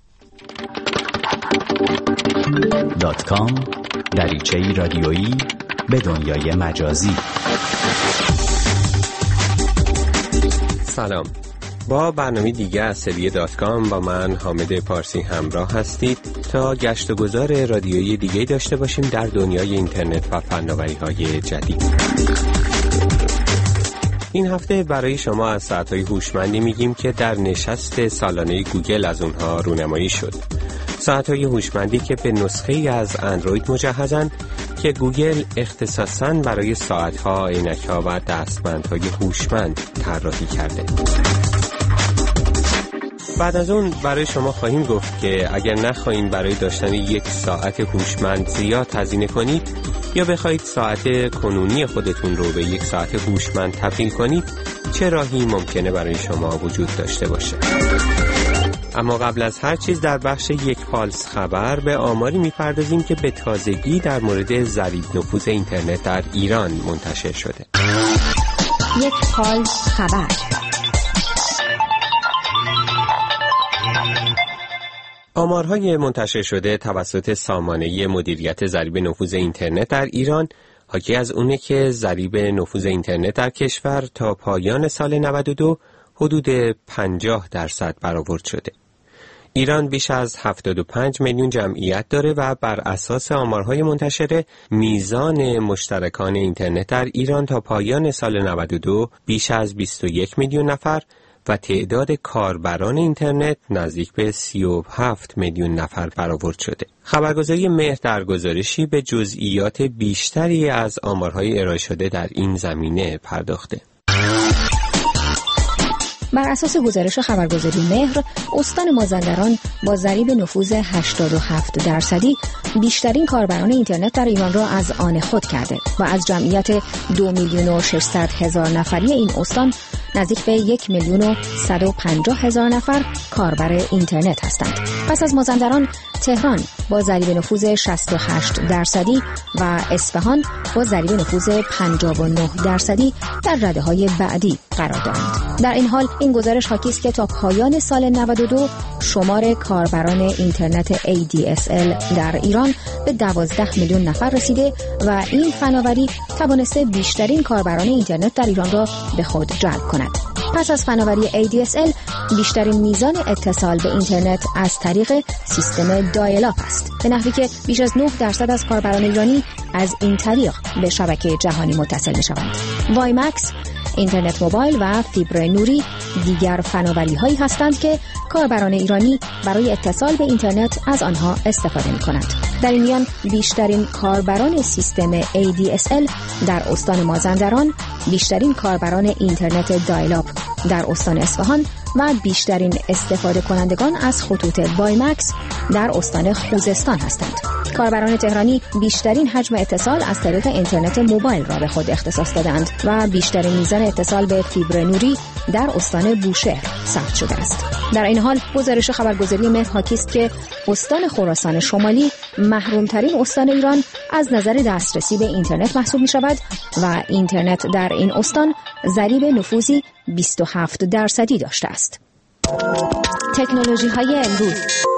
.com دریچه‌ای رادیویی به دنیای مجازی. سلام، با برنامه دیگه از سری .com با من حامد پارسی همراه هستید تا گشت و گذار رادیویی دیگه داشته باشیم در دنیای اینترنت و فناوری‌های جدید. این هفته برای شما از ساعت‌های هوشمندی میگیم که در نشست سالانه گوگل از اونها رونمایی شد. ساعت‌های هوشمندی که به نسخه‌ای از اندروید مجهزن که گوگل اختصاصاً برای ساعت‌ها، عینک‌ها و دستبندهای هوشمند طراحی کرده. بعد از اون برای شما خواهیم گفت که اگر نخواهید برای داشتن یک ساعت هوشمند زیاد هزینه کنید یا بخواید ساعت کنونی خودتون رو به یک ساعت هوشمند تبدیل کنید، چه راهی ممکنه برای شما وجود داشته باشه. اما قبل از هر چیز در بخش یک پالس خبر به آماری میپردازیم که به تازگی در مورد ضریب نفوذ اینترنت در ایران منتشر شده. یک پالس خبر. آمارهای منتشر شده توسط سامانه مدیریت ضریب نفوذ اینترنت در ایران حاکی از اونه که ضریب نفوذ اینترنت در کشور تا پایان سال 92 حدود 50% برآورد شده. ایران بیش از 75 میلیون جمعیت داره و بر اساس آمارهای منتشره میزان مشترکان اینترنت در ایران تا پایان سال 92 بیش از 21 میلیون نفر و تعداد کاربران اینترنت نزدیک به 37 میلیون نفر برآورد شده. خبرگزاری مهر در گزارشی به جزئیات بیشتری از آمارهای ارائه شده در این زمینه پرداخته. بر اساس گزارش خبرگزاری مهر، استان مازندران با ضریب نفوذ 87% بیشترین کاربران اینترنت در ایران را از آن خود کرده و از جمعیت 2,600,000 نفری این استان نزدیک به 1,150,000 نفر کاربر اینترنت هستند. پس از مازندران، تهران با ضریب نفوذ 68% و اصفهان با ضریب نفوذ 59% در رده‌های بعدی قرار دارند. در این حال این گزارش حاکی است که تا پایان سال 92 شمار کاربران اینترنت ADSL در ایران به 12 میلیون نفر رسیده و این فناوری توانسته بیشترین کاربران اینترنت در ایران را به خود جلب کند. پس از فناوری ADSL، بیشترین میزان اتصال به اینترنت از طریق سیستم دایل آپ است، به نحوی که بیش از 9% از کاربران ایرانی از این طریق به شبکه جهانی متصل می‌شوند. وایمکس، اینترنت موبایل و فیبر نوری دیگر فناوری هایی هستند که کاربران ایرانی برای اتصال به اینترنت از آنها استفاده می کنند. در این میان بیشترین کاربران سیستم ADSL در استان مازندران، بیشترین کاربران اینترنت دایل آپ در استان اصفهان و بیشترین استفاده کنندگان از خطوط وایمکس در استان خوزستان هستند. کاربران تهرانی بیشترین حجم اتصال از طریق اینترنت موبایل را به خود اختصاص دادند و بیشترین میزان اتصال به فیبر نوری در استان بوشهر ثبت شده است. در این حال گزارش خبرگزاری مهرحاکی است که استان خراسان شمالی محرومترین استان ایران از نظر دسترسی به اینترنت محسوب می شود و اینترنت در این استان ضریب نفوذی 27% داشته است. تکنولوژی های امروز.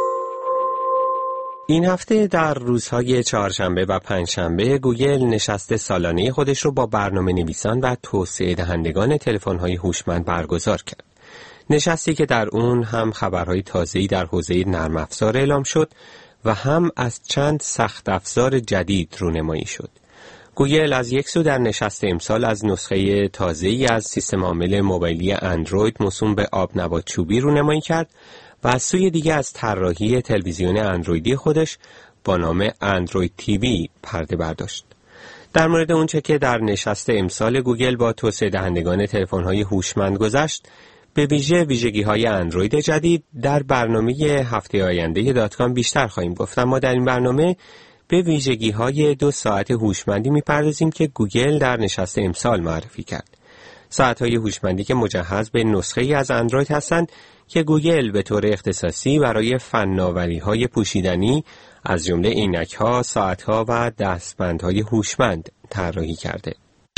این هفته در روزهای چهارشنبه و پنجشنبه گوگل نشست سالانه خودش رو با برنامه نویسان و توسعه دهندگان تلفن‌های هوشمند برگزار کرد. نشستی که در اون هم خبرهای تازه‌ای در حوزه نرم افزار اعلام شد و هم از چند سخت افزار جدید رونمایی شد. گوگل از یک سو در نشست امسال از نسخه تازه‌ای از سیستم عامل موبایلی اندروید موسوم به آبنبات چوبی رونمایی کرد و از سوی دیگه از طراحی تلویزیون اندرویدی خودش با نام اندروید تیوی پرده برداشت. در مورد اونچه که در نشست امسال گوگل با توسعه دهندگان تلفن‌های هوشمند گذشت، به ویژگی‌های اندروید جدید در برنامه هفته آینده .com بیشتر خواهیم گفت. ما در این برنامه به ویژگی‌های 2 ساعت هوشمندی می‌پردازیم که گوگل در نشست امسال معرفی کرد. ساعت‌های هوشمندی که مجهز به نسخه‌ای از اندروید هستند که گوگل به طور اختصاصی برای فناوری‌های پوشیدنی از جمله عینک‌ها، ساعت‌ها و دستبندهای هوشمند طراحی کرده.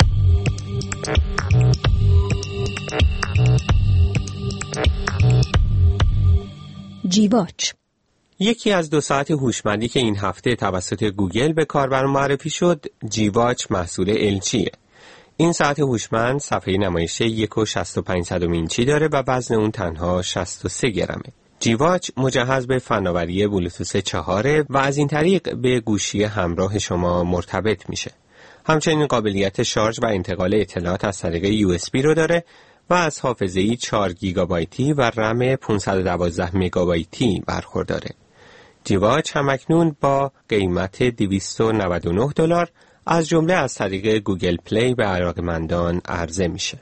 جیواچ. یکی از 2 ساعت هوشمندی که این هفته توسط گوگل به کاربران معرفی شد، جیواچ محصول LGه. این ساعت هوشمند صفحه نمایش 1.65 اینچی داره و وزن اون تنها 63 گرمه. جیواچ مجهز به فناوری بلوتوث 4 و از این طریق به گوشی همراه شما مرتبط میشه. همچنین قابلیت شارژ و انتقال اطلاعات از طریق USB رو داره و از حافظه‌ای 4 گیگابایتی و رم 512 مگابایتی برخورداره. جیواچ همکنون با قیمت $299 از جمله از طریق گوگل پلی به علاقه‌مندان عرضه میشه.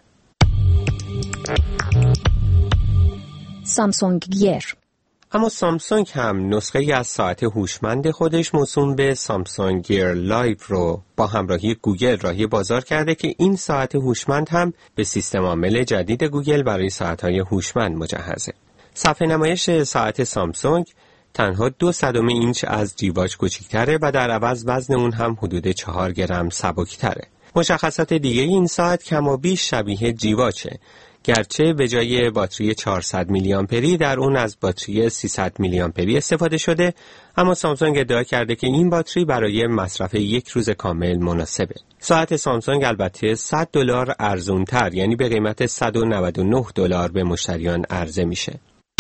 سامسونگ گیر. اما سامسونگ هم نسخه‌ای از ساعت هوشمند خودش موسوم به سامسونگ گیر لایو رو با همراهی گوگل راهی بازار کرده که این ساعت هوشمند هم به سیستم عامل جدید گوگل برای ساعت‌های هوشمند مجهزه. صفحه نمایش ساعت سامسونگ تنها 0.2 اینچ از جیواچ کوچکتره و در عوض وزن اون هم حدود 4 گرم سبکتره. مشخصات دیگه این ساعت کم و بیش شبیه جیواچه، گرچه به جای باتری 400 میلی آمپری در اون از باتری 300 میلی آمپری استفاده شده، اما سامسونگ ادعا کرده که این باتری برای مصرف یک روز کامل مناسبه. ساعت سامسونگ البته $100 ارزونتر، یعنی به قیمت $199 به مشتریان عرضه میشه.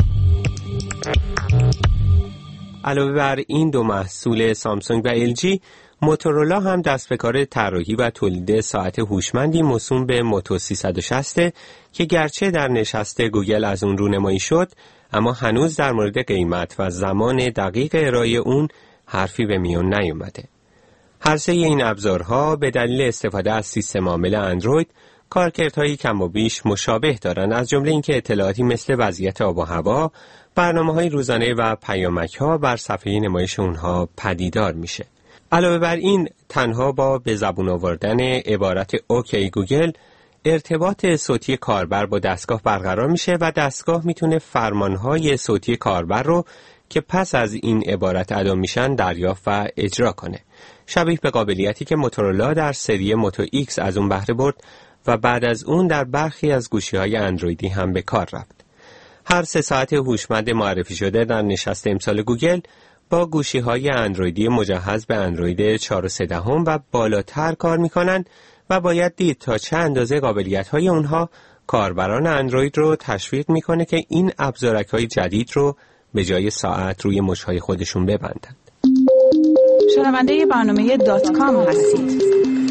علاوه بر این 2 محصول سامسونگ و LG، موتورولا هم دست به کار طراحی و تولید ساعت هوشمندی موسوم به موتو 360 که گرچه در نشست گوگل از اون رونمایی شد، اما هنوز در مورد قیمت و زمان دقیق ارائه اون حرفی به میون نیومده. هر سه این ابزارها به دلیل استفاده از سیستم عامل اندروید کارکردهایی کم و بیش مشابه دارند، از جمله اینکه اطلاعاتی مثل وضعیت آب و هوا، برنامه‌های روزانه و پیامک‌ها بر صفحه نمایش اونها پدیدار میشه. علاوه بر این، تنها با به زبون آوردن عبارت اوکی گوگل ارتباط صوتی کاربر با دستگاه برقرار میشه و دستگاه میتونه فرمانهای صوتی کاربر رو که پس از این عبارت ادا میشن دریافت و اجرا کنه، شبیه به قابلیتی که موتورولا در سری موتو ایکس از اون بهره برد و بعد از اون در برخی از گوشی‌های اندرویدی هم به کار رفت. هر 3 ساعت هوشمند معرفی شده در نشست امسال گوگل با گوشی‌های اندرویدی مجهز به اندروید 4.3 و بالاتر کار می‌کنند و باید دید تا چه اندازه قابلیت‌های اونها کاربران اندروید رو تشویق می‌کنه که این ابزارک‌های جدید رو به جای ساعت روی مش‌های خودشون ببندند. شنونده برنامه .com هستید.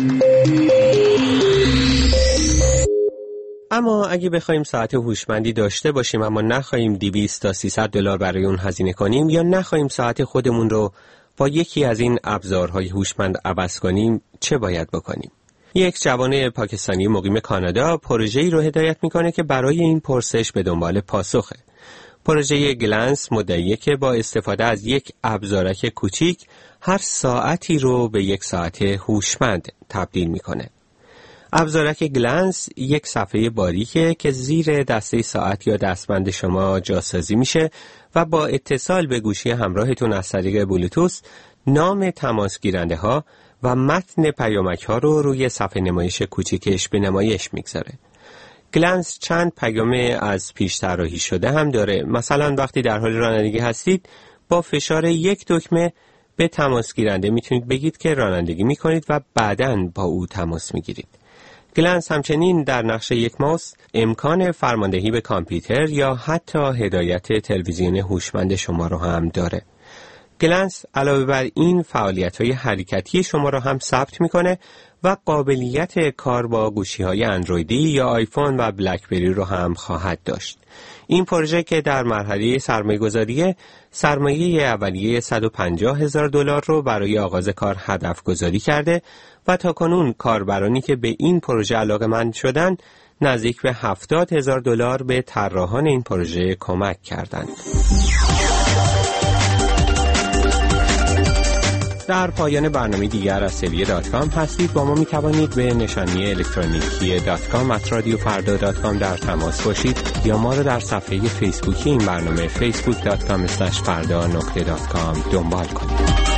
اما اگه بخوایم ساعت هوشمندی داشته باشیم اما نخواهیم $200 تا $300 برای اون هزینه کنیم، یا نخواهیم ساعت خودمون رو با یکی از این ابزارهای هوشمند عوض کنیم، چه باید بکنیم؟ یک جوان پاکستانی مقیم کانادا پروژه‌ای رو هدایت میکنه که برای این پرسش به دنبال پاسخه. پروژه گلنس مدعیه که با استفاده از یک ابزارک کوچیک هر ساعتی رو به یک ساعت هوشمند تبدیل میکنه. ابزارک گلنس یک صفحه باریکه که زیر دسته ساعت یا دستبند شما جاسازی میشه و با اتصال به گوشی همراهتون از طریق بلوتوث نام تماس گیرنده ها و متن پیامک ها رو روی صفحه نمایش کوچیکش به نمایش میگذاره. گلنس چند پیام از پیش طراحی شده هم داره. مثلا وقتی در حال رانندگی هستید با فشار یک دکمه به تماس گیرنده میتونید بگید که رانندگی میکنید و بعداً با او تماس میگیرید. گلنس همچنین در نقش یک ماوس امکان فرماندهی به کامپیوتر یا حتی هدایت تلویزیون هوشمند شما رو هم داره. گلنس علاوه بر این فعالیت‌های حرکتی شما رو هم ثبت میکنه و قابلیت کار با گوشی‌های اندرویدی یا آیفون و بلکبری رو هم خواهد داشت. این پروژه که در مرحله سرمایه‌گذاریه، سرمایه اولیه $150,000 رو برای آغاز کار هدف گذاری کرده و تاکنون کاربرانی که به این پروژه علاقه‌مند شدن نزدیک به $70,000 به طراحان این پروژه کمک کردند. در پایان برنامه دیگر از سویه .com هستید. با ما می توانید به نشانی الکترونیکی .com در تماس باشید یا ما را در صفحه فیسبوکی این برنامه facebook.com/farda.com دنبال کنید.